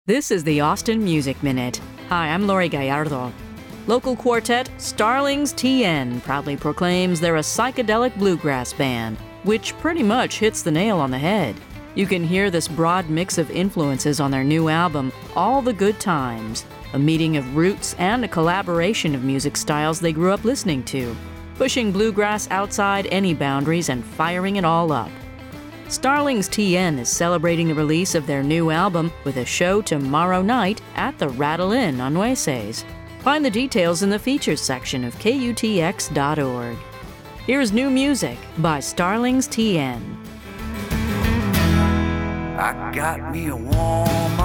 This is the Austin Music Minute. Hi, I'm Lori Gallardo. Local quartet Starlings TN proudly proclaims they're a psychedelic bluegrass band, which pretty much hits the nail on the head. You can hear this broad mix of influences on their new album, All the Good Times, a meeting of roots and a collaboration of music styles they grew up listening to, pushing bluegrass outside any boundaries and firing it all up. Starlings TN is celebrating the release of their new album with a show tomorrow night at the Rattle Inn on Nueces. Find the details in the features section of KUTX.org. Here's new music by Starlings TN. I got me a woman